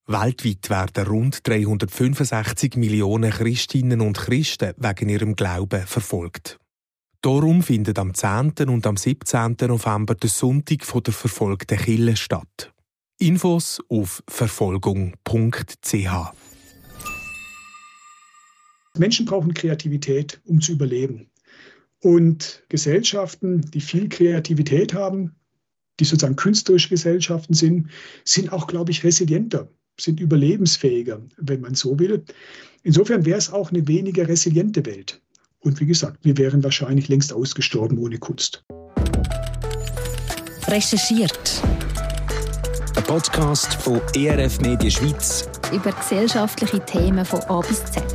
Weltweit werden rund 365 Millionen Christinnen und Christen wegen ihrem Glauben verfolgt. Darum findet am 10. und am 17. November der Sonntag der verfolgten Kirche statt. Infos auf verfolgung.ch. Menschen brauchen Kreativität, um zu überleben. Und Gesellschaften, die viel Kreativität haben, die sozusagen künstlerische Gesellschaften sind auch, glaube ich, resilienter, sind überlebensfähiger, wenn man so will. Insofern wäre es auch eine weniger resiliente Welt. Und wie gesagt, wir wären wahrscheinlich längst ausgestorben ohne Kunst. Recherchiert. Ein Podcast von ERF Media Schweiz Über gesellschaftliche Themen von A bis Z.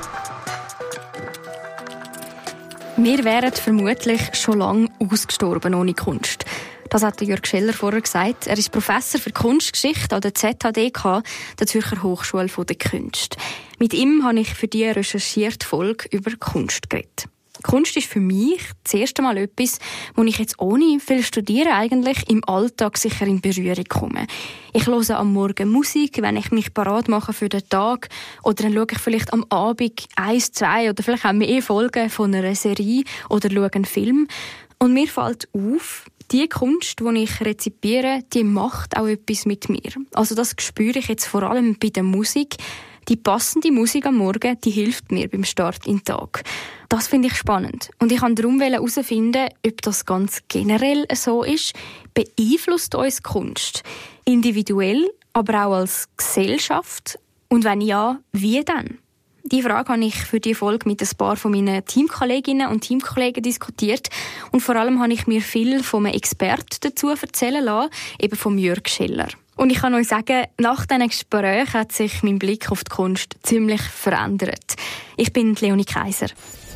Wir wären vermutlich schon lange ausgestorben ohne Kunst. Das hat Jörg Scheller vorher gesagt. Er ist Professor für Kunstgeschichte an der ZHDK, der Zürcher Hochschule der Künste. Mit ihm habe ich für die recherchierte Folge über Kunst geredet. Kunst ist für mich das erste Mal etwas, wo ich jetzt ohne viel Studieren eigentlich im Alltag sicher in Berührung komme. Ich höre am Morgen Musik, wenn ich mich parat mache für den Tag, oder dann schaue ich vielleicht am Abend 1, 2 oder vielleicht auch mehr Folgen von einer Serie oder schaue einen Film. Und mir fällt auf, die Kunst, die ich rezipiere, die macht auch etwas mit mir. Also das spüre ich jetzt vor allem bei der Musik. Die passende Musik am Morgen, die hilft mir beim Start in den Tag. Das finde ich spannend. Und ich wollte darum herausfinden, ob das ganz generell so ist. Beeinflusst uns Kunst? Individuell, aber auch als Gesellschaft? Und wenn ja, wie denn? Die Frage habe ich für die Folge mit ein paar von meinen Teamkolleginnen und Teamkollegen diskutiert. Und vor allem habe ich mir viel von einem Experten dazu erzählen lassen, eben von Jörg Scheller. Und ich kann euch sagen, nach diesen Gesprächen hat sich mein Blick auf die Kunst ziemlich verändert. Ich bin Leonie Kaiser.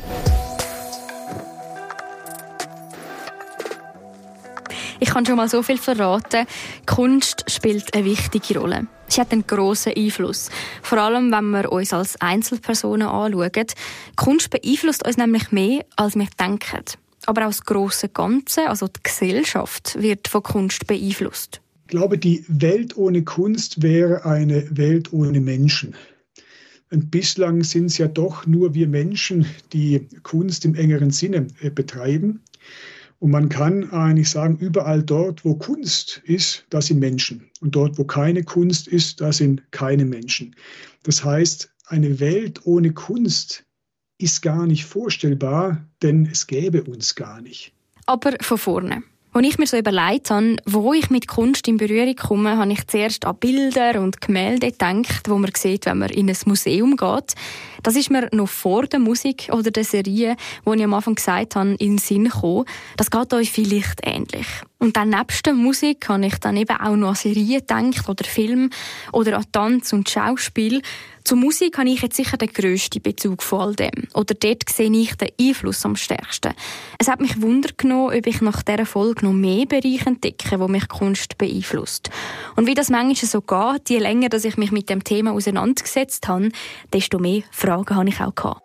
Ich kann schon mal so viel verraten. Kunst spielt eine wichtige Rolle. Sie hat einen grossen Einfluss. Vor allem, wenn wir uns als Einzelpersonen anschauen. Kunst beeinflusst uns nämlich mehr, als wir denken. Aber auch das grosse Ganze, also die Gesellschaft, wird von Kunst beeinflusst. Ich glaube, die Welt ohne Kunst wäre eine Welt ohne Menschen. Und bislang sind es ja doch nur wir Menschen, die Kunst im engeren Sinne betreiben. Und man kann eigentlich sagen, überall dort, wo Kunst ist, da sind Menschen. Und dort, wo keine Kunst ist, da sind keine Menschen. Das heißt, eine Welt ohne Kunst ist gar nicht vorstellbar, denn es gäbe uns gar nicht. Aber von vorne. Als ich mir so überlegt habe, wo ich mit Kunst in Berührung komme, habe ich zuerst an Bilder und Gemälde gedacht, die man sieht, wenn man in ein Museum geht. Das ist mir noch vor der Musik oder der Serie, die ich am Anfang gesagt habe, in den Sinn gekommen. Das geht euch vielleicht ähnlich. Und dann nebst der Musik habe ich dann eben auch noch an Serien gedacht oder Film oder an Tanz und Schauspiel. Zur Musik habe ich jetzt sicher den grössten Bezug von all dem. Oder dort sehe ich den Einfluss am stärksten. Es hat mich Wunder genommen, ob ich nach dieser Folge noch mehr Bereiche entdecke, wo mich Kunst beeinflusst. Und wie das manchmal so geht, je länger dass ich mich mit dem Thema auseinandergesetzt habe, desto mehr Fragen habe ich auch gehabt.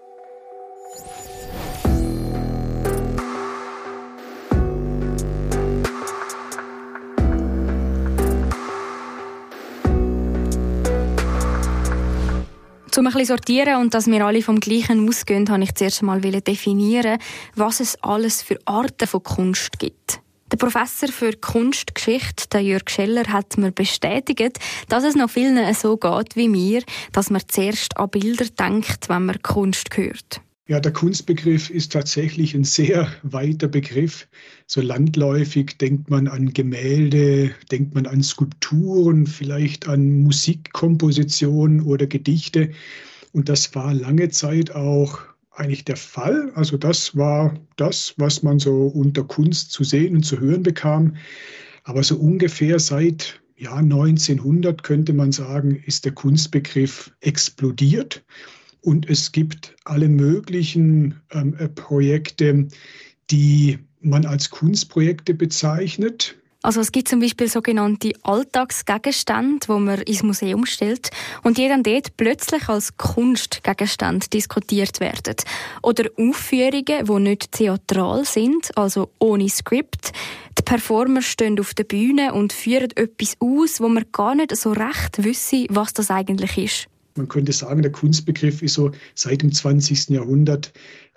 Um ein bisschen sortieren und dass wir alle vom Gleichen ausgehen, habe ich zuerst einmal definieren, was es alles für Arten von Kunst gibt. Der Professor für Kunstgeschichte, der Jörg Scheller, hat mir bestätigt, dass es noch vielen so geht wie mir, dass man zuerst an Bilder denkt, wenn man Kunst hört. Ja, der Kunstbegriff ist tatsächlich ein sehr weiter Begriff. So landläufig denkt man an Gemälde, denkt man an Skulpturen, vielleicht an Musikkompositionen oder Gedichte. Und das war lange Zeit auch eigentlich der Fall. Also das war das, was man so unter Kunst zu sehen und zu hören bekam. Aber so ungefähr seit 1900 könnte man sagen, ist der Kunstbegriff explodiert. Und es gibt alle möglichen Projekte, die man als Kunstprojekte bezeichnet. Also es gibt zum Beispiel sogenannte Alltagsgegenstände, die man ins Museum stellt und die dann dort plötzlich als Kunstgegenstände diskutiert werden. Oder Aufführungen, die nicht theatral sind, also ohne Skript. Die Performer stehen auf der Bühne und führen etwas aus, wo man gar nicht so recht wissen, was das eigentlich ist. Man könnte sagen, der Kunstbegriff ist so seit dem 20. Jahrhundert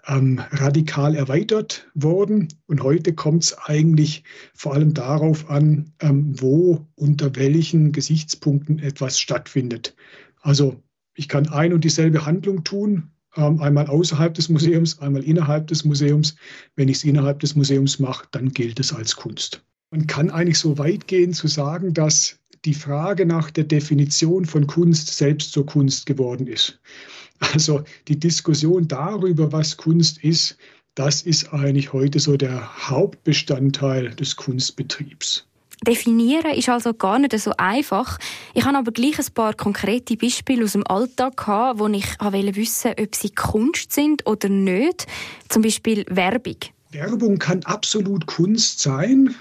radikal erweitert worden. Und heute kommt es eigentlich vor allem darauf an, wo unter welchen Gesichtspunkten etwas stattfindet. Also ich kann ein und dieselbe Handlung tun, einmal außerhalb des Museums, einmal innerhalb des Museums. Wenn ich es innerhalb des Museums mache, dann gilt es als Kunst. Man kann eigentlich so weit gehen zu sagen, dass die Frage nach der Definition von Kunst selbst zur Kunst geworden ist. Also die Diskussion darüber, was Kunst ist, das ist eigentlich heute so der Hauptbestandteil des Kunstbetriebs. Definieren ist also gar nicht so einfach. Ich habe aber gleich ein paar konkrete Beispiele aus dem Alltag gehabt, wo ich wissen wollte, ob sie Kunst sind oder nicht. Zum Beispiel Werbung. Werbung kann absolut Kunst sein.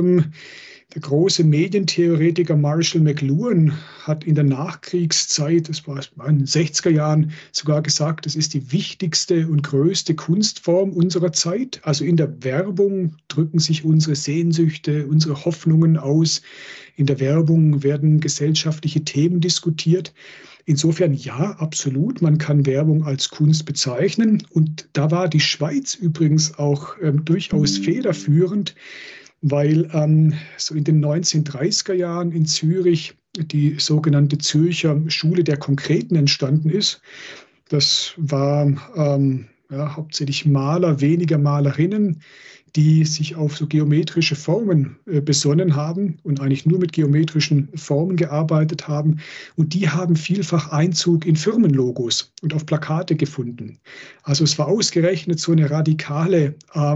Der große Medientheoretiker Marshall McLuhan hat in der Nachkriegszeit, das war in den 60er Jahren, sogar gesagt, das ist die wichtigste und größte Kunstform unserer Zeit. Also in der Werbung drücken sich unsere Sehnsüchte, unsere Hoffnungen aus. In der Werbung werden gesellschaftliche Themen diskutiert. Insofern ja, absolut. Man kann Werbung als Kunst bezeichnen. Und da war die Schweiz übrigens auch durchaus federführend, weil so in den 1930er Jahren in Zürich die sogenannte Zürcher Schule der Konkreten entstanden ist. Das war hauptsächlich Maler, weniger Malerinnen, die sich auf so geometrische Formen besonnen haben und eigentlich nur mit geometrischen Formen gearbeitet haben. Und die haben vielfach Einzug in Firmenlogos und auf Plakate gefunden. Also es war ausgerechnet so eine radikale,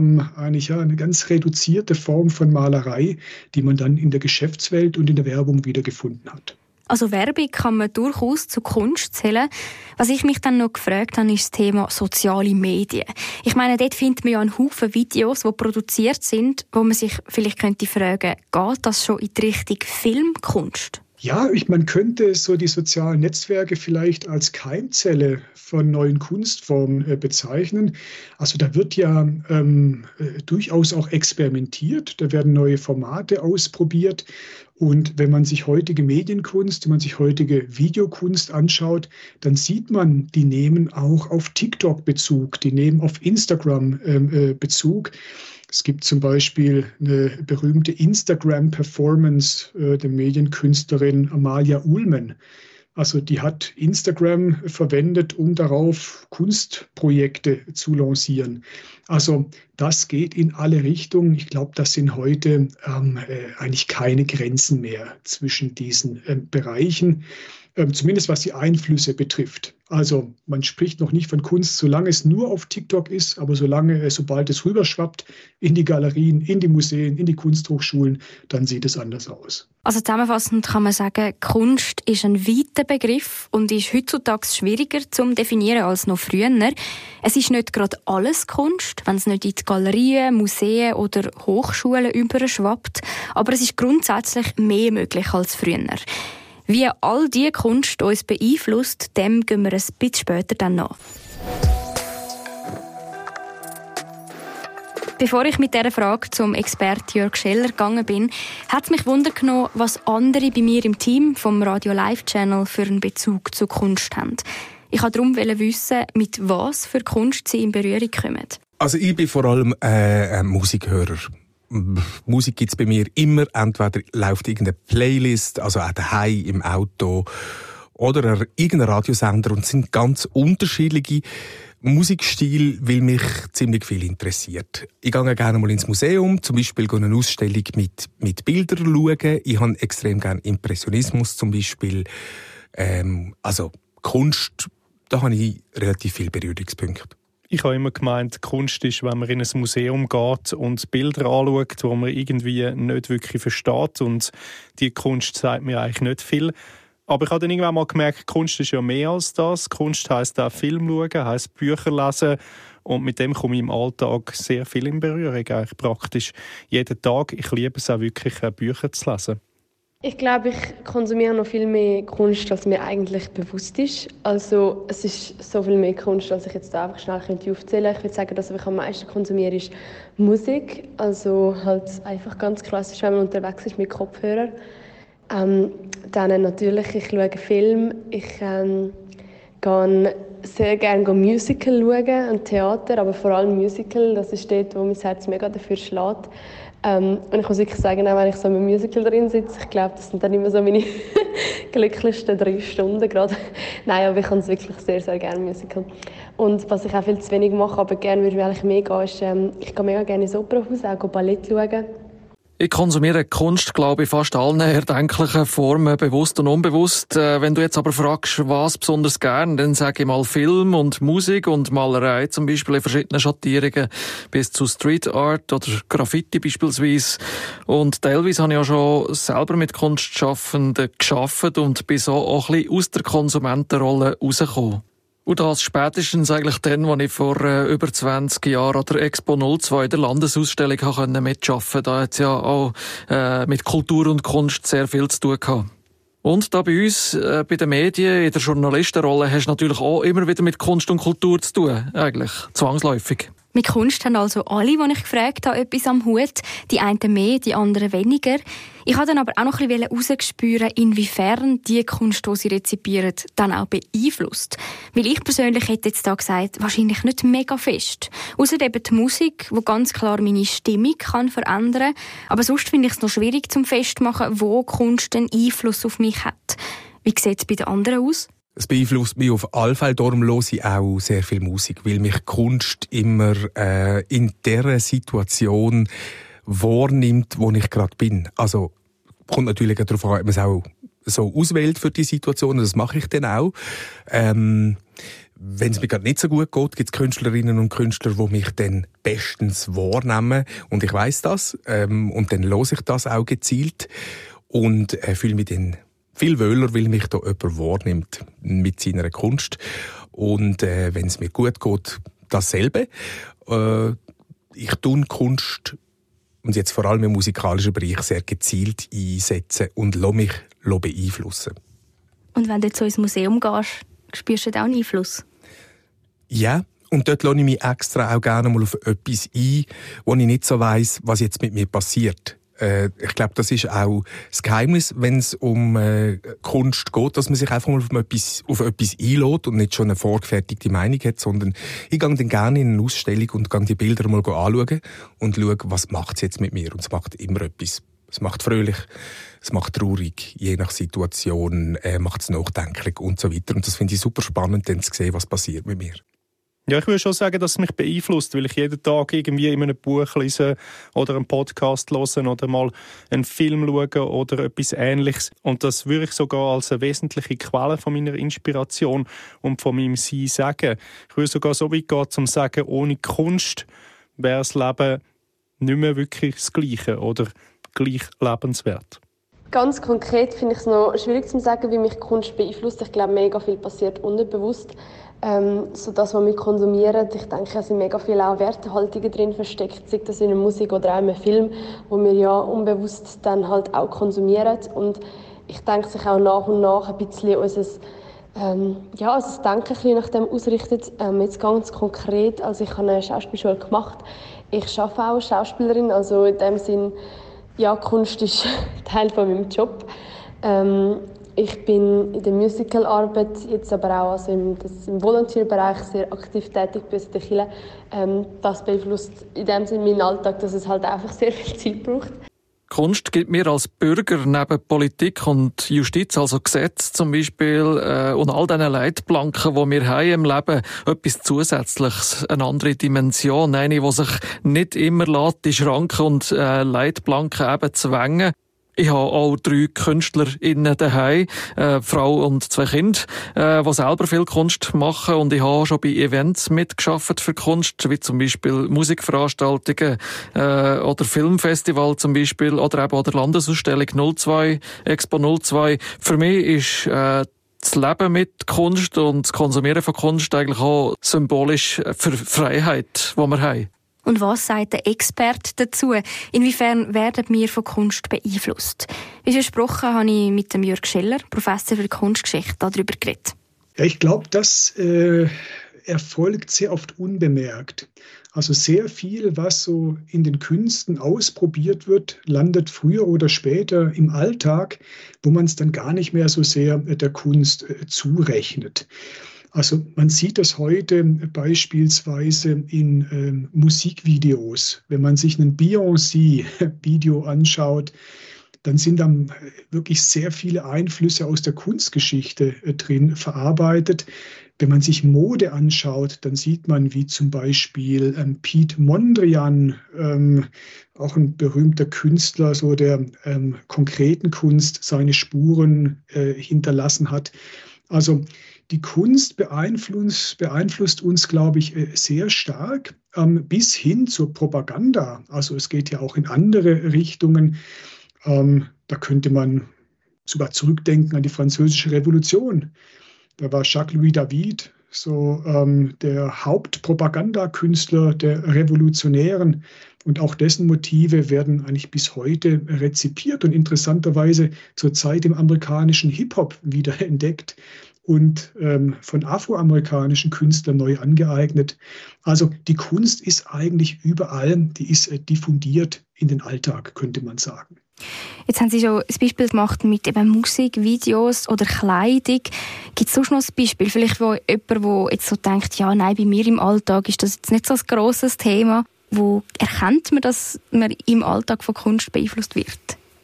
eine ganz reduzierte Form von Malerei, die man dann in der Geschäftswelt und in der Werbung wiedergefunden hat. Also Werbung kann man durchaus zu Kunst zählen. Was ich mich dann noch gefragt habe, ist das Thema soziale Medien. Ich meine, dort findet man ja einen Haufen Videos, die produziert sind, wo man sich vielleicht könnte fragen, geht das schon in die Richtung Filmkunst? Ja, man könnte so die sozialen Netzwerke vielleicht als Keimzelle von neuen Kunstformen bezeichnen. Also da wird ja durchaus auch experimentiert, da werden neue Formate ausprobiert. Und wenn man sich heutige Medienkunst, wenn man sich heutige Videokunst anschaut, dann sieht man, die nehmen auch auf TikTok Bezug, die nehmen auf Instagram Bezug. Es gibt zum Beispiel eine berühmte Instagram-Performance der Medienkünstlerin Amalia Uhlmann. Also die hat Instagram verwendet, um darauf Kunstprojekte zu lancieren. Also das geht in alle Richtungen. Ich glaube, das sind heute eigentlich keine Grenzen mehr zwischen diesen Bereichen, zumindest was die Einflüsse betrifft. Also man spricht noch nicht von Kunst, solange es nur auf TikTok ist, aber sobald es rüberschwappt in die Galerien, in die Museen, in die Kunsthochschulen, dann sieht es anders aus. Also zusammenfassend kann man sagen, Kunst ist ein weiter Begriff und ist heutzutage schwieriger zu definieren als noch früher. Es ist nicht gerade alles Kunst, wenn es nicht in die Galerien, Museen oder Hochschulen überschwappt, aber es ist grundsätzlich mehr möglich als früher. Wie all diese Kunst uns beeinflusst, dem gehen wir ein bisschen später dann nach. Bevor ich mit dieser Frage zum Experten Jörg Scheller gegangen bin, hat es mich wundergenommen, was andere bei mir im Team vom Radio Live Channel für einen Bezug zur Kunst haben. Ich wollte darum wissen, mit was für Kunst sie in Berührung kommen. Also ich bin vor allem ein Musikhörer. Musik gibt's bei mir immer. Entweder läuft irgendeine Playlist, also auch daheim im Auto, oder irgendein Radiosender, und es sind ganz unterschiedliche Musikstile, weil mich ziemlich viel interessiert. Ich gehe gerne mal ins Museum, zum Beispiel eine Ausstellung mit Bildern schauen. Ich habe extrem gerne Impressionismus zum Beispiel. Also Kunst, da habe ich relativ viele Berührungspunkte. Ich habe immer gemeint, Kunst ist, wenn man in ein Museum geht und Bilder anschaut, die man irgendwie nicht wirklich versteht. Und die Kunst sagt mir eigentlich nicht viel. Aber ich habe dann irgendwann mal gemerkt, Kunst ist ja mehr als das. Kunst heisst auch Film schauen, heisst Bücher lesen. Und mit dem komme ich im Alltag sehr viel in Berührung, eigentlich praktisch jeden Tag. Ich liebe es auch wirklich, Bücher zu lesen. Ich glaube, ich konsumiere noch viel mehr Kunst, als mir eigentlich bewusst ist. Also es ist so viel mehr Kunst, als ich jetzt einfach schnell aufzählen könnte. Ich würde sagen, dass ich am meisten konsumiere, ist Musik. Also halt einfach ganz klassisch, wenn man unterwegs ist mit Kopfhörer. Dann natürlich, ich schaue Film. Ich gehe sehr gerne Musical schauen, und Theater, aber vor allem Musical. Das ist dort, wo mein Herz mega dafür schlägt. Und ich muss wirklich sagen, auch wenn ich so im Musical drin sitze, ich glaube, das sind dann immer so meine glücklichsten 3 Stunden gerade. Nein, aber ich kann es wirklich sehr, sehr gerne Musical. Und was ich auch viel zu wenig mache, aber gerne würde ich eigentlich mehr gehen, ist, ich gehe mega gerne ins Opernhaus, auch Ballett schauen. Ich konsumiere Kunst, glaube ich, fast allen erdenklichen Formen, bewusst und unbewusst. Wenn du jetzt aber fragst, was besonders gern, dann sage ich mal Film und Musik und Malerei, zum Beispiel in verschiedenen Schattierungen, bis zu Street Art oder Graffiti beispielsweise. Und teilweise habe ich auch schon selber mit Kunstschaffenden gearbeitet und bin so auch ein bisschen aus der Konsumentenrolle rausgekommen. Und das spätestens eigentlich dann, als ich vor über 20 Jahren an der Expo 02 der Landesausstellung mitarbeiten konnte. Da hat es ja auch mit Kultur und Kunst sehr viel zu tun gehabt. Und da bei uns, bei den Medien, in der Journalistenrolle, hast du natürlich auch immer wieder mit Kunst und Kultur zu tun. Eigentlich zwangsläufig. Mit Kunst haben also alle, die ich gefragt habe, etwas am Hut. Die einen mehr, die anderen weniger. Ich wollte dann aber auch noch ein bisschen herausspüren, inwiefern die Kunst, die sie rezipieren, dann auch beeinflusst. Weil ich persönlich hätte jetzt da gesagt, wahrscheinlich nicht mega fest. Ausser eben die Musik, die ganz klar meine Stimmung kann verändern kann. Aber sonst finde ich es noch schwierig zum Festmachen, wo Kunst einen Einfluss auf mich hat. Wie sieht es bei den anderen aus? Es beeinflusst mich auf alle Fälle, darum höre ich auch sehr viel Musik, weil mich Kunst immer in der Situation wahrnimmt, wo ich gerade bin. Also kommt natürlich darauf an, ob man es auch so auswählt für die Situation, das mache ich dann auch. Wenn es mir gerade nicht so gut geht, gibt es Künstlerinnen und Künstler, die mich dann bestens wahrnehmen und ich weiss das und dann höre ich das auch gezielt und fühle mich dann viel wohler, weil mich da jemand wahrnimmt mit seiner Kunst. Und wenn es mir gut geht, dasselbe. Ich tue Kunst, und jetzt vor allem im musikalischen Bereich, sehr gezielt einsetzen und lasse mich beeinflussen. Und wenn du jetzt so ins Museum gehst, spürst du da auch einen Einfluss? Ja, und dort lasse ich mich extra auch gerne mal auf etwas ein, wo ich nicht so weiss, was jetzt mit mir passiert. Ich glaube, das ist auch das Geheimnis, wenn es um Kunst geht, dass man sich einfach mal auf etwas einlässt und nicht schon eine vorgefertigte Meinung hat, sondern ich gehe dann gerne in eine Ausstellung und gehe die Bilder mal anschauen und schaue, was macht es jetzt mit mir. Und es macht immer etwas. Es macht fröhlich, es macht traurig, je nach Situation, macht es nachdenklich und so weiter. Und das finde ich super spannend, dann zu sehen, was passiert mit mir. Ja, ich würde schon sagen, dass es mich beeinflusst, weil ich jeden Tag irgendwie in einem Buch lese oder einen Podcast höre oder mal einen Film schaue oder etwas Ähnliches. Und das würde ich sogar als eine wesentliche Quelle von meiner Inspiration und von meinem Sein sagen. Ich würde sogar so weit gehen, zum sagen, ohne Kunst wäre das Leben nicht mehr wirklich das Gleiche oder gleich lebenswert. Ganz konkret finde ich es noch schwierig zu sagen, wie mich Kunst beeinflusst. Ich glaube, mega viel passiert unterbewusst. So das, was wir konsumieren, ich denke, es sind mega viele auch Wertehaltungen drin versteckt, sei das in der Musik oder auch in einem Film, wo wir ja unbewusst dann halt auch konsumieren. Und ich denke, sich auch nach und nach ein bisschen unser Denken ein bisschen nach dem ausrichtet. Jetzt ganz konkret, also ich habe eine Schauspielschule gemacht. Ich arbeite auch als Schauspielerin, also in dem Sinn, ja, Kunst ist Teil von meinem Job. Ich bin in der Musicalarbeit, jetzt aber auch also im Volunteerbereich sehr aktiv tätig bei der Kirche. Das beeinflusst in dem Sinne meinen Alltag, dass es halt einfach sehr viel Zeit braucht. Kunst gibt mir als Bürger neben Politik und Justiz, also Gesetz zum Beispiel, und all diesen Leitplanken, die wir haben im Leben, etwas Zusätzliches, eine andere Dimension, eine, die sich nicht immer lässt, die Schranken und Leitplanken eben zwängen. Ich habe auch 3 KünstlerInnen daheim, Frau und 2 Kinder, die selber viel Kunst machen. Und ich habe schon bei Events mitgearbeitet für Kunst, wie zum Beispiel Musikveranstaltungen oder Filmfestival zum Beispiel oder eben auch der Landesausstellung 02, Expo 02. Für mich ist das Leben mit Kunst und das Konsumieren von Kunst eigentlich auch symbolisch für Freiheit, die wir haben. Und was sagt der Experte dazu? Inwiefern werden wir von Kunst beeinflusst? Wie versprochen, habe ich mit dem Jörg Scheller, Professor für Kunstgeschichte, darüber geredet. Ja, ich glaube, das erfolgt sehr oft unbemerkt. Also sehr viel, was so in den Künsten ausprobiert wird, landet früher oder später im Alltag, wo man es dann gar nicht mehr so sehr der Kunst zurechnet. Also man sieht das heute beispielsweise in Musikvideos. Wenn man sich ein Beyoncé-Video anschaut, dann sind dann wirklich sehr viele Einflüsse aus der Kunstgeschichte drin verarbeitet. Wenn man sich Mode anschaut, dann sieht man, wie zum Beispiel Piet Mondrian, auch ein berühmter Künstler, so der konkreten Kunst seine Spuren hinterlassen hat. Also die Kunst beeinflusst uns, glaube ich, sehr stark, bis hin zur Propaganda. Also es geht ja auch in andere Richtungen. Da könnte man sogar zurückdenken an die Französische Revolution. Da war Jacques-Louis David so der Hauptpropagandakünstler der Revolutionären. Und auch dessen Motive werden eigentlich bis heute rezipiert und interessanterweise zurzeit im amerikanischen Hip-Hop wieder entdeckt und von afroamerikanischen Künstlern neu angeeignet. Also die Kunst ist eigentlich überall, die ist diffundiert in den Alltag, könnte man sagen. Jetzt haben Sie schon ein Beispiel gemacht mit eben Musik, Videos oder Kleidung. Gibt es sonst noch ein Beispiel? Vielleicht wo jemand, der jetzt so denkt, ja, nein, bei mir im Alltag ist das jetzt nicht so ein grosses Thema. Wo erkennt man, dass man im Alltag von Kunst beeinflusst wird?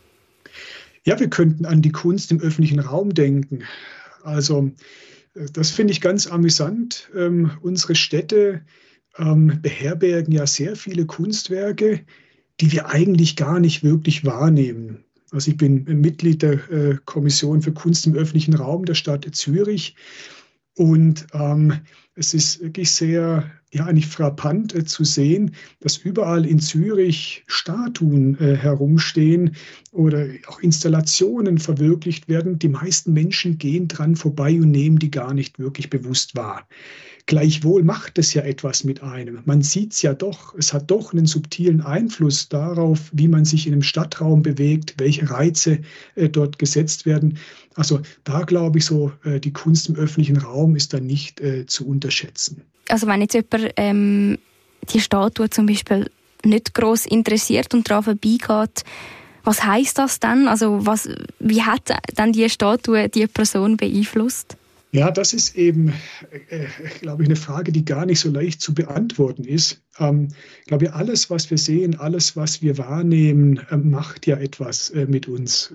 Ja, wir könnten an die Kunst im öffentlichen Raum denken. Also das finde ich ganz amüsant. Unsere Städte beherbergen ja sehr viele Kunstwerke, die wir eigentlich gar nicht wirklich wahrnehmen. Also ich bin Mitglied der Kommission für Kunst im öffentlichen Raum der Stadt Zürich. Und es ist wirklich sehr, ja, eigentlich frappant zu sehen, dass überall in Zürich Statuen herumstehen oder auch Installationen verwirklicht werden. Die meisten Menschen gehen dran vorbei und nehmen die gar nicht wirklich bewusst wahr. Gleichwohl macht es ja etwas mit einem. Man sieht es ja doch, es hat doch einen subtilen Einfluss darauf, wie man sich in einem Stadtraum bewegt, welche Reize dort gesetzt werden. Also da glaube ich so, die Kunst im öffentlichen Raum ist da nicht zu unterschätzen. Also wenn jetzt jemand die Statue zum Beispiel nicht gross interessiert und daran vorbeigeht, was heisst das dann? Also wie hat dann die Statue die Person beeinflusst? Ja, das ist eben, glaube ich, eine Frage, die gar nicht so leicht zu beantworten ist. Ich glaube, alles, was wir sehen, alles, was wir wahrnehmen, macht ja etwas mit uns.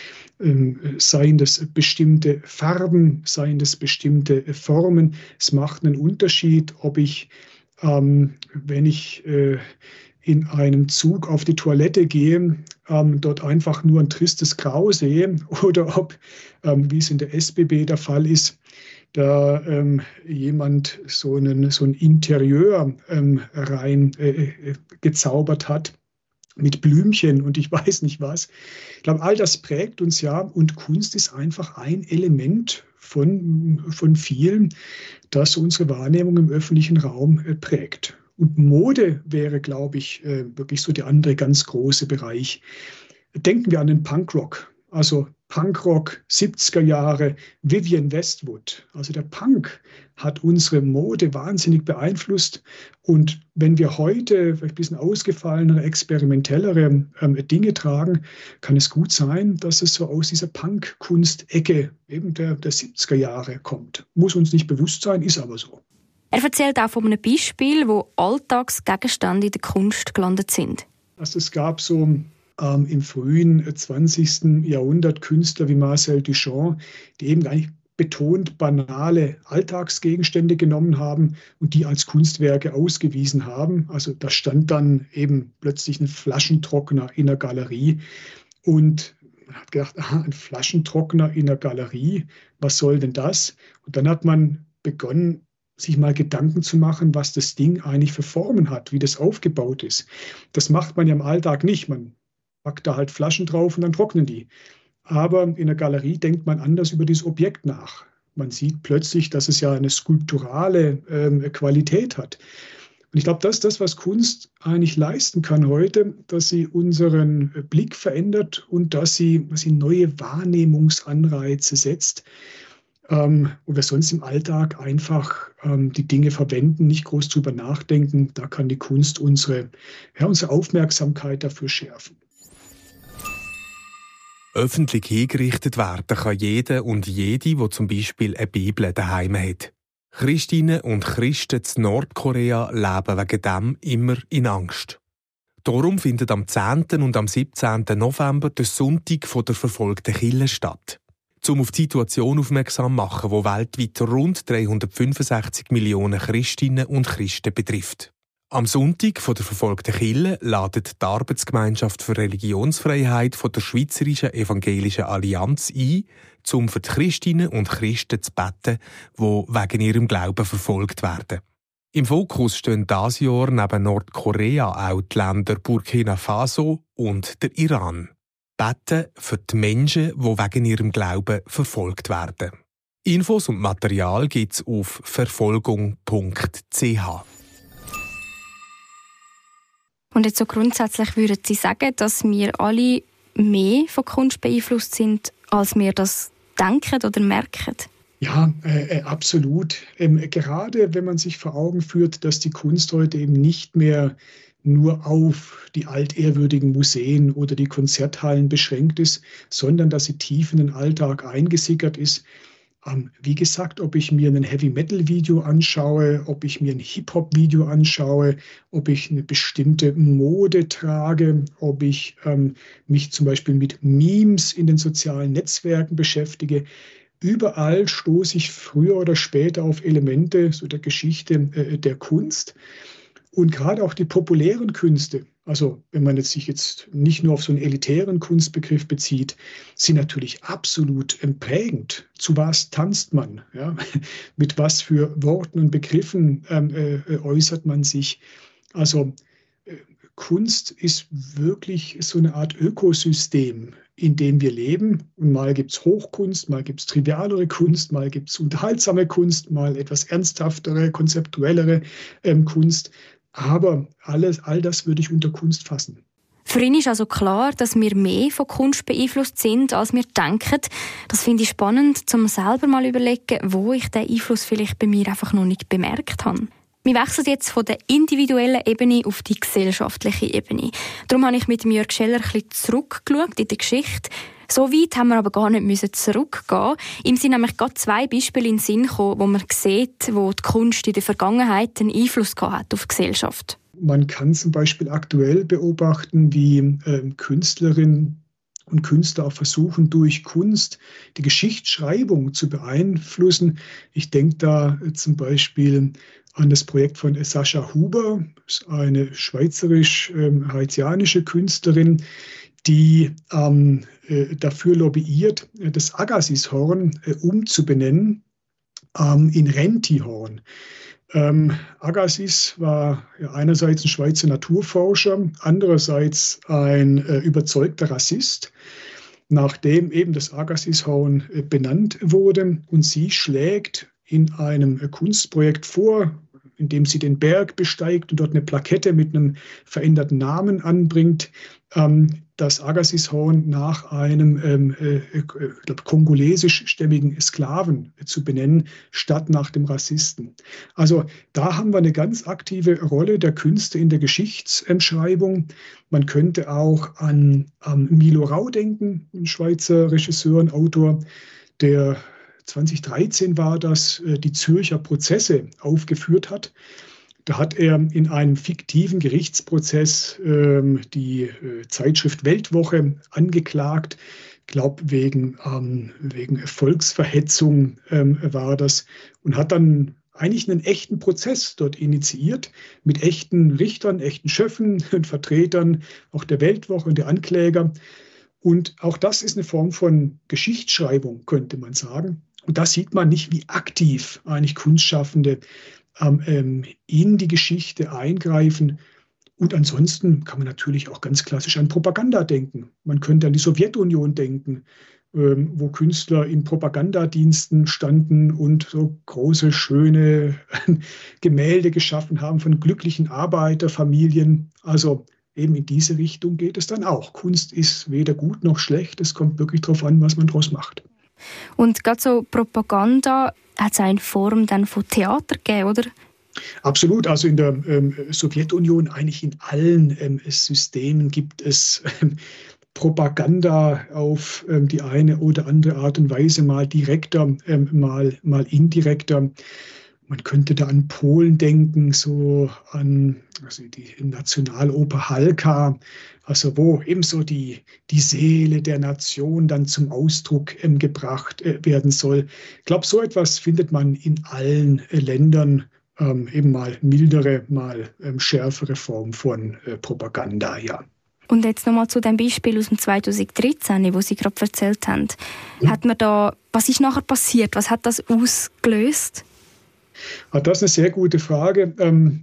Seien das bestimmte Farben, seien das bestimmte Formen. Es macht einen Unterschied, ob ich, wenn ich in einem Zug auf die Toilette gehe, dort einfach nur ein tristes Grau sehe oder ob, wie es in der SBB der Fall ist, da jemand so ein Interieur rein gezaubert hat mit Blümchen und ich weiß nicht was. Ich glaube, all das prägt uns ja und Kunst ist einfach ein Element von vielen, das unsere Wahrnehmung im öffentlichen Raum prägt. Und Mode wäre, glaube ich, wirklich so der andere ganz große Bereich. Denken wir an den Punkrock. Also Punkrock, 70er Jahre, Vivienne Westwood. Also der Punk hat unsere Mode wahnsinnig beeinflusst. Und wenn wir heute vielleicht ein bisschen ausgefallenere, experimentellere Dinge tragen, kann es gut sein, dass es so aus dieser Punk-Kunst-Ecke eben der 70er Jahre kommt. Muss uns nicht bewusst sein, ist aber so. Er erzählt auch von einem Beispiel, wo Alltagsgegenstände in der Kunst gelandet sind. Also es gab so im frühen 20. Jahrhundert Künstler wie Marcel Duchamp, die eben eigentlich betont banale Alltagsgegenstände genommen haben und die als Kunstwerke ausgewiesen haben. Also da stand dann eben plötzlich ein Flaschentrockner in der Galerie. Und Man hat gedacht, ein Flaschentrockner in der Galerie, was soll denn das? Und dann hat man begonnen, sich mal Gedanken zu machen, was das Ding eigentlich für Formen hat, wie das aufgebaut ist. Das macht man ja im Alltag nicht. Man packt da halt Flaschen drauf und dann trocknen die. Aber in der Galerie denkt man anders über dieses Objekt nach. Man sieht plötzlich, dass es ja eine skulpturale Qualität hat. Und ich glaube, das ist das, was Kunst eigentlich leisten kann heute, dass sie unseren Blick verändert und dass sie neue Wahrnehmungsanreize setzt, wo wir sonst im Alltag einfach die Dinge verwenden, nicht groß drüber nachdenken. Da kann die Kunst unsere Aufmerksamkeit dafür schärfen. Öffentlich hingerichtet werden kann jeder und jede, der zum Beispiel eine Bibel daheim hat. Christinnen und Christen in Nordkorea leben wegen dem immer in Angst. Darum findet am 10. und am 17. November der Sonntag der verfolgten Kirche statt. Um auf die Situation aufmerksam zu machen, die weltweit rund 365 Millionen Christinnen und Christen betrifft. Am Sonntag der verfolgten Kirche ladet die Arbeitsgemeinschaft für Religionsfreiheit von der Schweizerischen Evangelischen Allianz ein, um für die Christinnen und Christen zu beten, die wegen ihrem Glauben verfolgt werden. Im Fokus stehen dieses Jahr neben Nordkorea auch die Länder Burkina Faso und der Iran. Beten für die Menschen, die wegen ihrem Glauben verfolgt werden. Infos und Material gibt es auf verfolgung.ch. Und jetzt so grundsätzlich würden Sie sagen, dass wir alle mehr von Kunst beeinflusst sind, als wir das denken oder merken? Ja, absolut. Gerade wenn man sich vor Augen führt, dass die Kunst heute eben nicht mehr nur auf die altehrwürdigen Museen oder die Konzerthallen beschränkt ist, sondern dass sie tief in den Alltag eingesickert ist. Wie gesagt, ob ich mir ein Heavy-Metal-Video anschaue, ob ich mir ein Hip-Hop-Video anschaue, ob ich eine bestimmte Mode trage, ob ich mich zum Beispiel mit Memes in den sozialen Netzwerken beschäftige. Überall stoße ich früher oder später auf Elemente so der Geschichte der Kunst. Und gerade auch die populären Künste, also wenn man sich jetzt nicht nur auf so einen elitären Kunstbegriff bezieht, sind natürlich absolut prägend. Zu was tanzt man? Ja? Mit was für Worten und Begriffen äußert man sich? Also Kunst ist wirklich so eine Art Ökosystem, in dem wir leben. Und mal gibt es Hochkunst, mal gibt es trivialere Kunst, mal gibt es unterhaltsame Kunst, mal etwas ernsthaftere, konzeptuellere Kunst. Aber all das würde ich unter Kunst fassen. Für ihn ist also klar, dass wir mehr von Kunst beeinflusst sind, als wir denken. Das finde ich spannend, um selber mal zu überlegen, wo ich diesen Einfluss vielleicht bei mir einfach noch nicht bemerkt habe. Wir wechseln jetzt von der individuellen Ebene auf die gesellschaftliche Ebene. Darum habe ich mit Jörg Scheller ein bisschen zurückgeschaut in der Geschichte. So weit haben wir aber gar nicht zurückgehen. Ihm sind nämlich gerade 2 Beispiele in den Sinn gekommen, wo man sieht, wo die Kunst in der Vergangenheit einen Einfluss hat auf die Gesellschaft. Man kann zum Beispiel aktuell beobachten, wie Künstlerinnen und Künstler auch versuchen, durch Kunst die Geschichtsschreibung zu beeinflussen. Ich denke da zum Beispiel an das Projekt von Sascha Huber, eine schweizerisch-haitianische Künstlerin, die dafür lobbyiert, das Agassiz-Horn umzubenennen in Renti-Horn. Agassiz war ja einerseits ein Schweizer Naturforscher, andererseits ein überzeugter Rassist, nachdem eben das Agassiz-Horn benannt wurde. Und sie schlägt in einem Kunstprojekt vor, in dem sie den Berg besteigt und dort eine Plakette mit einem veränderten Namen anbringt, das Agassiz-Horn nach einem kongolesischstämmigen Sklaven zu benennen, statt nach dem Rassisten. Also da haben wir eine ganz aktive Rolle der Künste in der Geschichtsschreibung. Man könnte auch an Milo Rau denken, ein Schweizer Regisseur und Autor, der 2013 war das, die Zürcher Prozesse aufgeführt hat. Da hat er in einem fiktiven Gerichtsprozess die Zeitschrift Weltwoche angeklagt. Ich glaube, wegen Volksverhetzung war das. Und hat dann eigentlich einen echten Prozess dort initiiert, mit echten Richtern, echten Schöffen und Vertretern auch der Weltwoche und der Ankläger. Und auch das ist eine Form von Geschichtsschreibung, könnte man sagen. Und da sieht man nicht, wie aktiv eigentlich Kunstschaffende in die Geschichte eingreifen. Und ansonsten kann man natürlich auch ganz klassisch an Propaganda denken. Man könnte an die Sowjetunion denken, wo Künstler in Propagandadiensten standen und so große, schöne Gemälde geschaffen haben von glücklichen Arbeiterfamilien. Also eben in diese Richtung geht es dann auch. Kunst ist weder gut noch schlecht. Es kommt wirklich darauf an, was man daraus macht. Und gerade so Propaganda hat es eine Form dann von Theater gegeben, oder? Absolut. Also in der Sowjetunion, eigentlich in allen Systemen gibt es Propaganda auf die eine oder andere Art und Weise, mal direkter, mal indirekter. Man könnte da an Polen denken, so an die Nationaloper Halka, also wo ebenso die Seele der Nation dann zum Ausdruck gebracht werden soll. Ich glaube, so etwas findet man in allen Ländern, eben mal mildere, mal schärfere Form von Propaganda, ja. Und jetzt nochmal zu dem Beispiel aus dem 2013, wo Sie gerade erzählt haben. Hat man da, was ist nachher passiert? Was hat das ausgelöst? Das ist eine sehr gute Frage,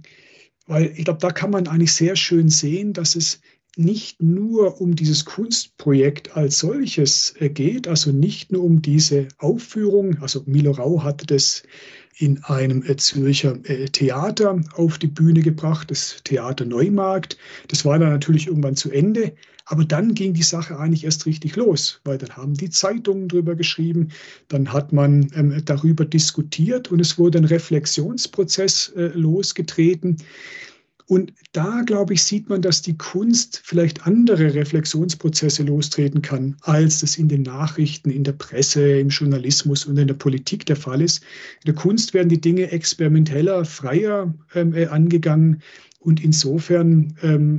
weil ich glaube, da kann man eigentlich sehr schön sehen, dass es nicht nur um dieses Kunstprojekt als solches geht, also nicht nur um diese Aufführung. Also Milo Rau hatte das in einem Zürcher Theater auf die Bühne gebracht, das Theater Neumarkt. Das war dann natürlich irgendwann zu Ende, aber dann ging die Sache eigentlich erst richtig los, weil dann haben die Zeitungen darüber geschrieben, dann hat man darüber diskutiert und es wurde ein Reflexionsprozess losgetreten. Und da, glaube ich, sieht man, dass die Kunst vielleicht andere Reflexionsprozesse lostreten kann, als das in den Nachrichten, in der Presse, im Journalismus und in der Politik der Fall ist. In der Kunst werden die Dinge experimenteller, freier angegangen und insofern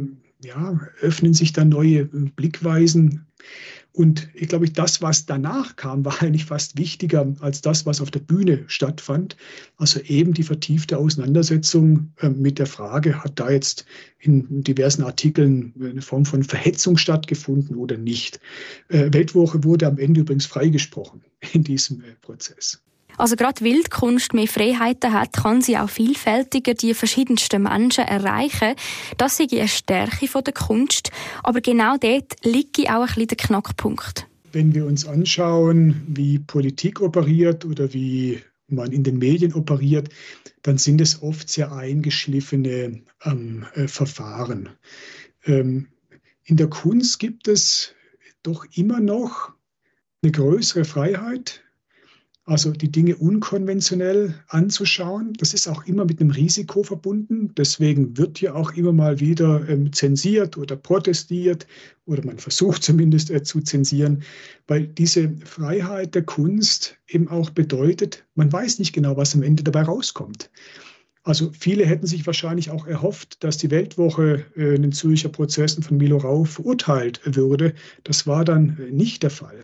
öffnen sich dann neue Blickweisen. Und ich glaube, das, was danach kam, war eigentlich fast wichtiger als das, was auf der Bühne stattfand. Also eben die vertiefte Auseinandersetzung mit der Frage, hat da jetzt in diversen Artikeln eine Form von Verhetzung stattgefunden oder nicht. Weltwoche wurde am Ende übrigens freigesprochen in diesem Prozess. Also gerade weil die Kunst mehr Freiheiten hat, kann sie auch vielfältiger die verschiedensten Menschen erreichen. Das ist eine Stärke der Kunst. Aber genau dort liegt auch ein bisschen der Knackpunkt. Wenn wir uns anschauen, wie Politik operiert oder wie man in den Medien operiert, dann sind es oft sehr eingeschliffene Verfahren. In der Kunst gibt es doch immer noch eine größere Freiheit, also die Dinge unkonventionell anzuschauen. Das ist auch immer mit einem Risiko verbunden. Deswegen wird ja auch immer mal wieder zensiert oder protestiert oder man versucht zumindest zu zensieren, weil diese Freiheit der Kunst eben auch bedeutet, man weiß nicht genau, was am Ende dabei rauskommt. Also viele hätten sich wahrscheinlich auch erhofft, dass die Weltwoche in den Zürcher Prozessen von Milo Rau verurteilt würde. Das war dann nicht der Fall.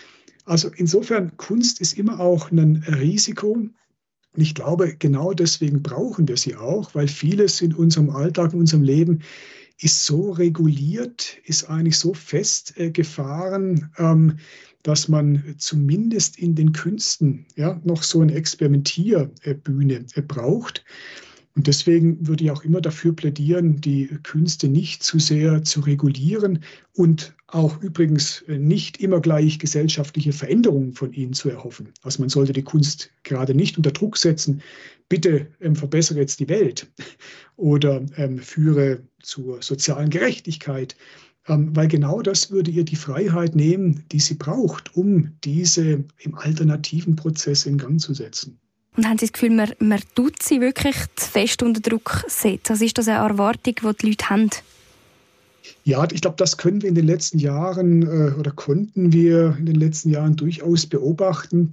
Also insofern, Kunst ist immer auch ein Risiko. Und ich glaube, genau deswegen brauchen wir sie auch, weil vieles in unserem Alltag, in unserem Leben ist so reguliert, ist eigentlich so festgefahren, dass man zumindest in den Künsten noch so eine Experimentierbühne braucht. Und deswegen würde ich auch immer dafür plädieren, die Künste nicht zu sehr zu regulieren und auch übrigens nicht immer gleich gesellschaftliche Veränderungen von ihnen zu erhoffen. Also man sollte die Kunst gerade nicht unter Druck setzen, bitte verbessere jetzt die Welt oder führe zur sozialen Gerechtigkeit, weil genau das würde ihr die Freiheit nehmen, die sie braucht, um diese im alternativen Prozess in Gang zu setzen. Und haben Sie das Gefühl, man tut sie wirklich zu fest unter Druck setzen? Also ist das eine Erwartung, die die Leute haben? Ja, ich glaube, das können wir in den letzten Jahren oder konnten wir in den letzten Jahren durchaus beobachten.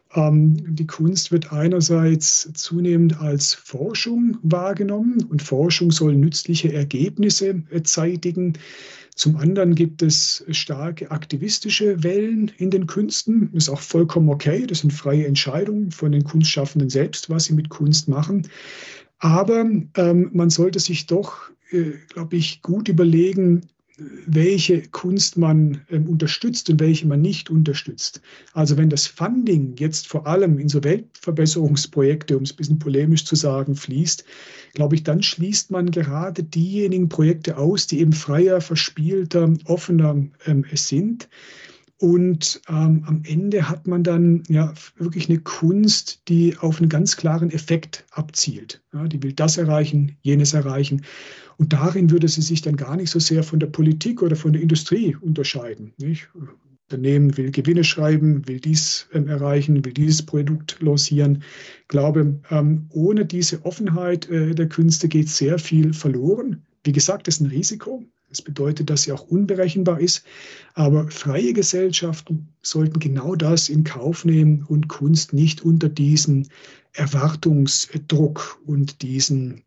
Die Kunst wird einerseits zunehmend als Forschung wahrgenommen und Forschung soll nützliche Ergebnisse zeitigen. Zum anderen gibt es starke aktivistische Wellen in den Künsten. Das ist auch vollkommen okay. Das sind freie Entscheidungen von den Kunstschaffenden selbst, was sie mit Kunst machen. Aber man sollte sich doch, glaube ich, gut überlegen, welche Kunst man unterstützt und welche man nicht unterstützt. Also wenn das Funding jetzt vor allem in so Weltverbesserungsprojekte, um es ein bisschen polemisch zu sagen, fließt, glaube ich, dann schließt man gerade diejenigen Projekte aus, die eben freier, verspielter, offener sind. Und am Ende hat man dann ja wirklich eine Kunst, die auf einen ganz klaren Effekt abzielt. Ja, die will das erreichen, jenes erreichen. Und darin würde sie sich dann gar nicht so sehr von der Politik oder von der Industrie unterscheiden. Nicht? Unternehmen will Gewinne schreiben, will dies erreichen, will dieses Produkt lancieren. Ich glaube, ohne diese Offenheit der Künste geht sehr viel verloren. Wie gesagt, das ist ein Risiko. Das bedeutet, dass sie auch unberechenbar ist. Aber freie Gesellschaften sollten genau das in Kauf nehmen und Kunst nicht unter diesen Erwartungsdruck und diesen,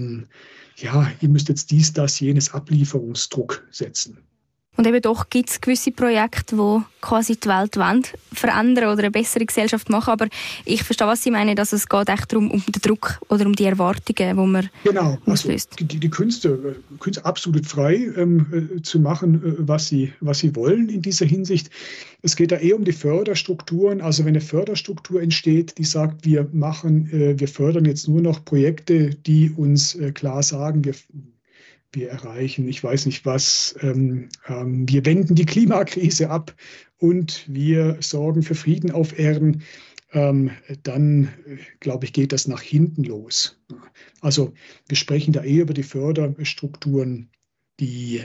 ihr müsst jetzt dies, das, jenes Ablieferungsdruck setzen. Und eben doch gibt es gewisse Projekte, die quasi die Welt verändern oder eine bessere Gesellschaft machen. Aber ich verstehe, was Sie meinen, dass es geht echt darum, um den Druck oder um die Erwartungen, die man auslöst. Also die Künstler absolut frei zu machen, was sie wollen in dieser Hinsicht. Es geht da eher um die Förderstrukturen. Also wenn eine Förderstruktur entsteht, die sagt, wir fördern jetzt nur noch Projekte, die uns klar sagen, wir erreichen, ich weiß nicht was, wir wenden die Klimakrise ab und wir sorgen für Frieden auf Erden, dann, glaube ich, geht das nach hinten los. Also wir sprechen da eher über die Förderstrukturen, die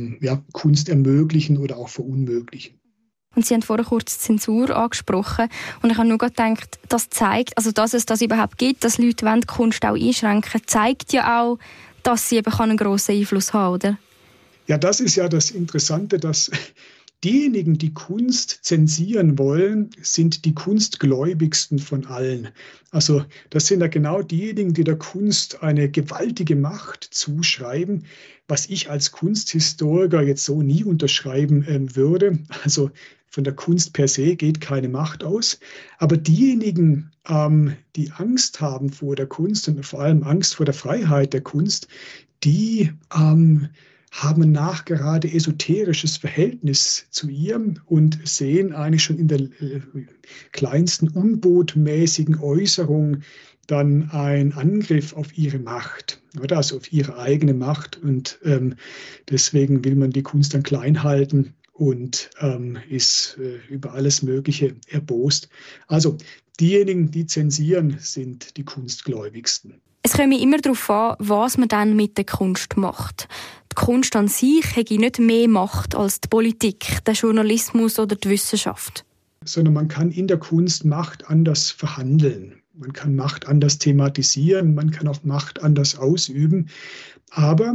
Kunst ermöglichen oder auch verunmöglichen. Und Sie haben vorher kurz Zensur angesprochen. Und ich habe nur gedacht, das zeigt, also dass es das überhaupt gibt, dass Leute die Kunst auch einschränken, zeigt ja auch, dass sie eben einen grossen Einfluss haben, oder? Ja, das ist ja das Interessante, dass diejenigen, die Kunst zensieren wollen, sind die kunstgläubigsten von allen. Also das sind ja genau diejenigen, die der Kunst eine gewaltige Macht zuschreiben, was ich als Kunsthistoriker jetzt so nie unterschreiben würde. Also von der Kunst per se geht keine Macht aus. Aber diejenigen, die Angst haben vor der Kunst und vor allem Angst vor der Freiheit der Kunst, die haben ein nachgerade esoterisches Verhältnis zu ihr und sehen eigentlich schon in der kleinsten unbotmäßigen Äußerung dann einen Angriff auf ihre Macht, oder? Also auf ihre eigene Macht. Und deswegen will man die Kunst dann klein halten und ist über alles Mögliche erbost. Also diejenigen, die zensieren, sind die kunstgläubigsten. Es kommt immer darauf an, was man dann mit der Kunst macht. Die Kunst an sich hätte nicht mehr Macht als die Politik, der Journalismus oder die Wissenschaft. Sondern man kann in der Kunst Macht anders verhandeln. Man kann Macht anders thematisieren, man kann auch Macht anders ausüben. Aber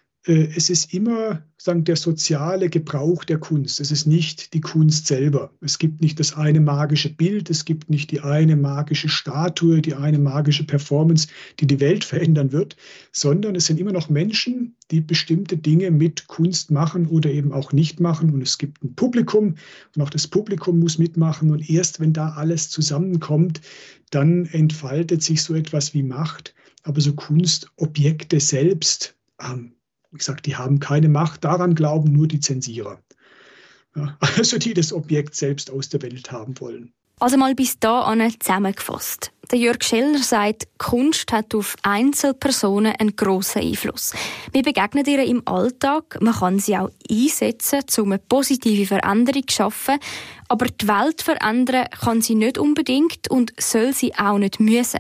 es ist immer der soziale Gebrauch der Kunst. Es ist nicht die Kunst selber. Es gibt nicht das eine magische Bild, es gibt nicht die eine magische Statue, die eine magische Performance, die die Welt verändern wird, sondern es sind immer noch Menschen, die bestimmte Dinge mit Kunst machen oder eben auch nicht machen. Und es gibt ein Publikum und auch das Publikum muss mitmachen. Und erst wenn da alles zusammenkommt, dann entfaltet sich so etwas wie Macht. Aber so Kunstobjekte selbst, wie gesagt, die haben keine Macht, daran glauben nur die Zensierer. Ja, also die das Objekt selbst aus der Welt haben wollen. Also mal bis dahin zusammengefasst. Der Jörg Scheller sagt, Kunst hat auf Einzelpersonen einen grossen Einfluss. Wir begegnen ihr im Alltag, man kann sie auch einsetzen, um eine positive Veränderung zu schaffen, aber die Welt verändern kann sie nicht unbedingt und soll sie auch nicht müssen.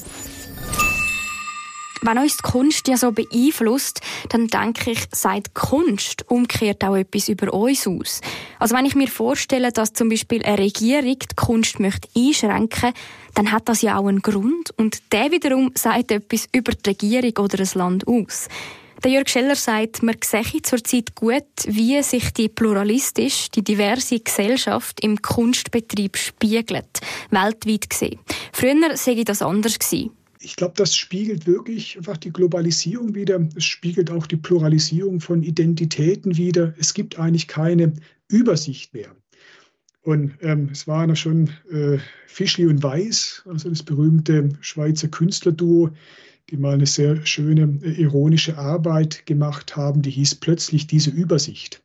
Wenn uns die Kunst ja so beeinflusst, dann denke ich, sagt Kunst umgekehrt auch etwas über uns aus. Also wenn ich mir vorstelle, dass zum Beispiel eine Regierung die Kunst möchte einschränken, dann hat das ja auch einen Grund und der wiederum sagt etwas über die Regierung oder ein Land aus. Der Jörg Scheller sagt, man sehe zurzeit gut, wie sich die pluralistische, die diverse Gesellschaft im Kunstbetrieb spiegelt, weltweit gesehen. Früher sei das anders gewesen. Ich glaube, das spiegelt wirklich einfach die Globalisierung wider. Es spiegelt auch die Pluralisierung von Identitäten wider. Es gibt eigentlich keine Übersicht mehr. Und es waren ja schon Fischli und Weiß, also das berühmte Schweizer Künstlerduo, die mal eine sehr schöne ironische Arbeit gemacht haben, die hieß plötzlich diese Übersicht.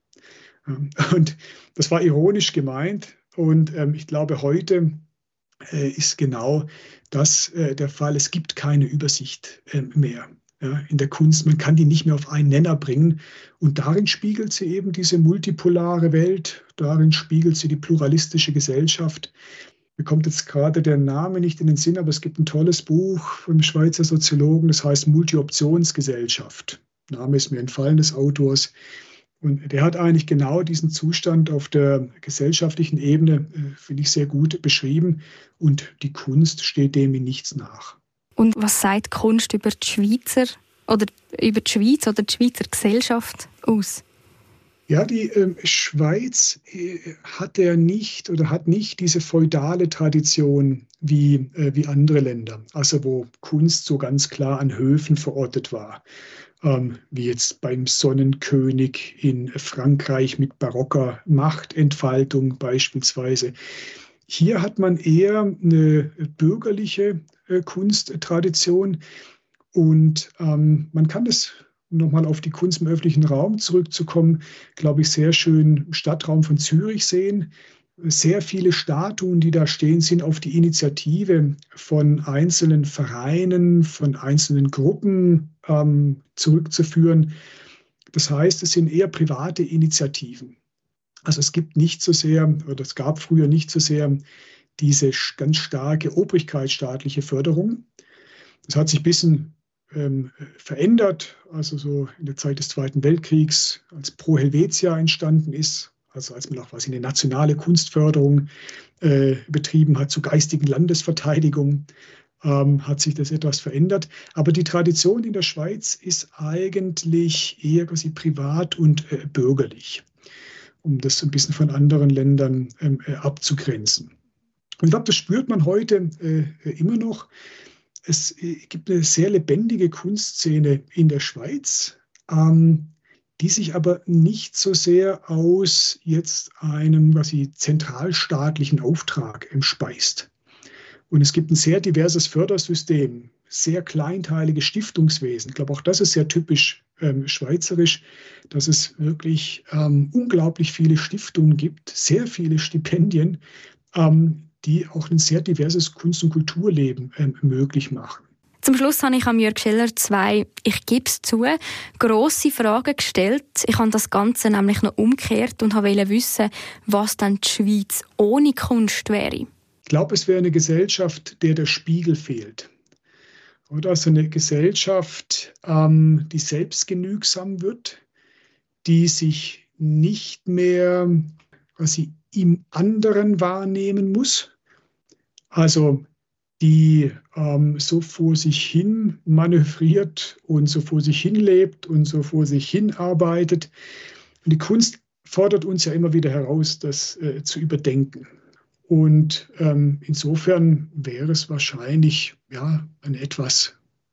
Und das war ironisch gemeint. Und ich glaube, heute ist genau das der Fall. Es gibt keine Übersicht mehr in der Kunst. Man kann die nicht mehr auf einen Nenner bringen. Und darin spiegelt sie eben diese multipolare Welt. Darin spiegelt sie die pluralistische Gesellschaft. Mir kommt jetzt gerade der Name nicht in den Sinn, aber es gibt ein tolles Buch vom Schweizer Soziologen, das heißt Multi-Options-Gesellschaft. Name ist mir entfallen des Autors. Und der hat eigentlich genau diesen Zustand auf der gesellschaftlichen Ebene, finde ich, sehr gut beschrieben. Und die Kunst steht dem in nichts nach. Und was sagt Kunst über die Schweizer oder über die Schweiz oder die Schweizer Gesellschaft aus? Ja, die Schweiz hat nicht diese feudale Tradition wie andere Länder, also wo Kunst so ganz klar an Höfen verortet war, wie jetzt beim Sonnenkönig in Frankreich mit barocker Machtentfaltung beispielsweise. Hier hat man eher eine bürgerliche Kunsttradition und man kann das, um nochmal auf die Kunst im öffentlichen Raum zurückzukommen, glaube ich, sehr schön im Stadtraum von Zürich sehen. Sehr viele Statuen, die da stehen, sind auf die Initiative von einzelnen Vereinen, von einzelnen Gruppen zurückzuführen. Das heißt, es sind eher private Initiativen. Also es gibt nicht so sehr, oder es gab früher nicht so sehr diese ganz starke obrigkeitsstaatliche Förderung. Das hat sich ein bisschen verändert, also so in der Zeit des Zweiten Weltkriegs, als Pro Helvetia entstanden ist, also als man auch eine nationale Kunstförderung betrieben hat zur geistigen Landesverteidigung, hat sich das etwas verändert. Aber die Tradition in der Schweiz ist eigentlich eher quasi privat und bürgerlich, um das ein bisschen von anderen Ländern abzugrenzen. Und ich glaube, das spürt man heute immer noch. Es gibt eine sehr lebendige Kunstszene in der Schweiz, die sich aber nicht so sehr aus jetzt einem quasi zentralstaatlichen Auftrag speist. Und es gibt ein sehr diverses Fördersystem, sehr kleinteiliges Stiftungswesen. Ich glaube, auch das ist sehr typisch schweizerisch, dass es wirklich unglaublich viele Stiftungen gibt, sehr viele Stipendien, die auch ein sehr diverses Kunst- und Kulturleben möglich machen. Zum Schluss habe ich an Jörg Scheller zwei, ich gebe es zu, grosse Fragen gestellt. Ich habe das Ganze nämlich noch umgekehrt und wollte wissen, was dann die Schweiz ohne Kunst wäre. Ich glaube, es wäre eine Gesellschaft, der Spiegel fehlt. Oder also eine Gesellschaft, die selbstgenügsam wird, die sich nicht mehr quasi im anderen wahrnehmen muss, also die so vor sich hin manövriert und so vor sich hin lebt und so vor sich hin arbeitet. Und die Kunst fordert uns ja immer wieder heraus, das zu überdenken. Und insofern wäre es wahrscheinlich eine etwas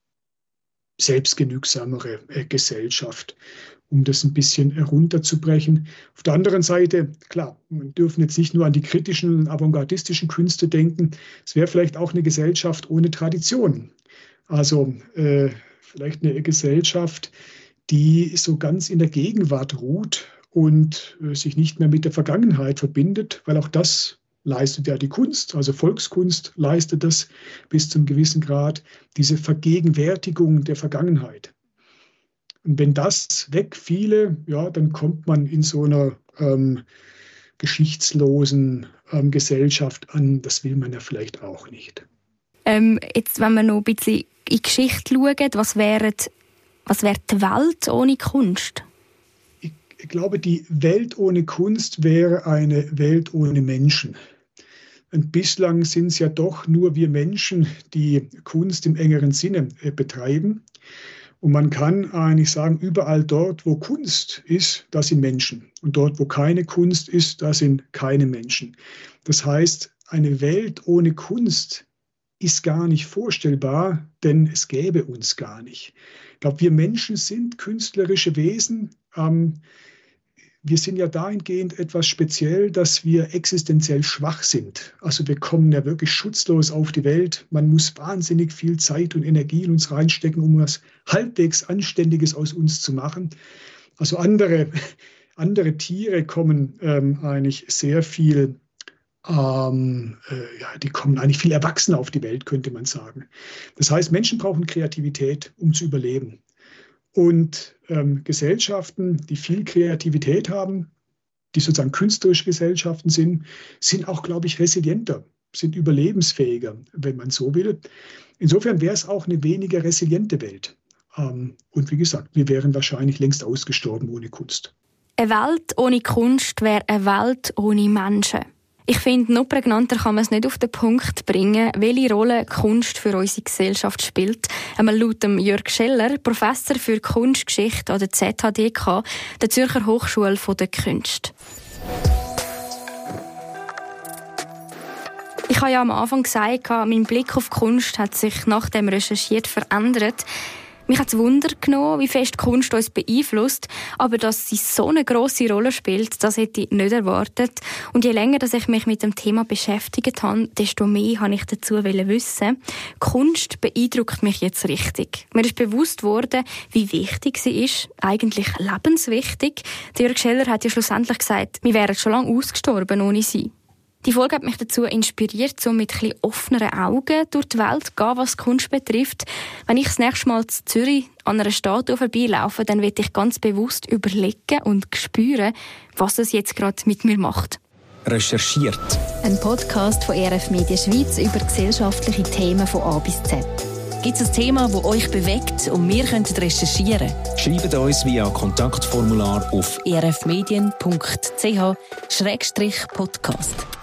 selbstgenügsamere Gesellschaft, um das ein bisschen herunterzubrechen. Auf der anderen Seite, klar, wir dürfen jetzt nicht nur an die kritischen und avantgardistischen Künste denken. Es wäre vielleicht auch eine Gesellschaft ohne Tradition. Also vielleicht eine Gesellschaft, die so ganz in der Gegenwart ruht und sich nicht mehr mit der Vergangenheit verbindet, weil auch das leistet ja die Kunst, also Volkskunst leistet das bis zum gewissen Grad, diese Vergegenwärtigung der Vergangenheit. Und wenn das wegfiele, dann kommt man in so einer geschichtslosen Gesellschaft an. Das will man ja vielleicht auch nicht. Jetzt, wenn wir noch ein bisschen in die Geschichte schauen, was wäre die Welt ohne Kunst? Ich glaube, die Welt ohne Kunst wäre eine Welt ohne Menschen. Und bislang sind es ja doch nur wir Menschen, die Kunst im engeren Sinne betreiben. Und man kann eigentlich sagen, überall dort, wo Kunst ist, da sind Menschen. Und dort, wo keine Kunst ist, da sind keine Menschen. Das heißt, eine Welt ohne Kunst ist gar nicht vorstellbar, denn es gäbe uns gar nicht. Ich glaube, wir Menschen sind künstlerische Wesen. wir sind ja dahingehend etwas speziell, dass wir existenziell schwach sind. Also wir kommen ja wirklich schutzlos auf die Welt. Man muss wahnsinnig viel Zeit und Energie in uns reinstecken, um was halbwegs Anständiges aus uns zu machen. Also andere Tiere kommen eigentlich sehr viel, die kommen eigentlich viel erwachsener auf die Welt, könnte man sagen. Das heißt, Menschen brauchen Kreativität, um zu überleben. Und Gesellschaften, die viel Kreativität haben, die sozusagen künstlerische Gesellschaften sind auch, glaube ich, resilienter, sind überlebensfähiger, wenn man so will. Insofern wäre es auch eine weniger resiliente Welt. Und wie gesagt, wir wären wahrscheinlich längst ausgestorben ohne Kunst. Eine Welt ohne Kunst wäre eine Welt ohne Menschen. Ich finde, noch prägnanter kann man es nicht auf den Punkt bringen, welche Rolle Kunst für unsere Gesellschaft spielt. Laut Jörg Scheller, Professor für Kunstgeschichte an der ZHDK, der Zürcher Hochschule der Künste. Ich habe ja am Anfang gesagt, mein Blick auf Kunst hat sich nach dem Recherchiert verändert. Mich hat es Wunder genommen, wie fest Kunst uns beeinflusst, aber dass sie so eine grosse Rolle spielt, das hätte ich nicht erwartet. Und je länger dass ich mich mit dem Thema beschäftigt habe, desto mehr habe ich dazu wissen. Kunst beeindruckt mich jetzt richtig. Mir ist bewusst worden, wie wichtig sie ist, eigentlich lebenswichtig. Der Jörg Scheller hat ja schlussendlich gesagt, wir wären schon lange ausgestorben ohne sie. Die Folge hat mich dazu inspiriert, um mit ein bisschen offeneren Augen durch die Welt zu gehen, was Kunst betrifft. Wenn ich das nächste Mal in Zürich an einer Statue vorbeilaufe, dann will ich ganz bewusst überlegen und spüren, was es jetzt gerade mit mir macht. Recherchiert. Ein Podcast von ERF Media Schweiz über gesellschaftliche Themen von A bis Z. Gibt es ein Thema, das euch bewegt und wir können recherchieren? Schreibt uns via Kontaktformular auf erfmedien.ch/podcast.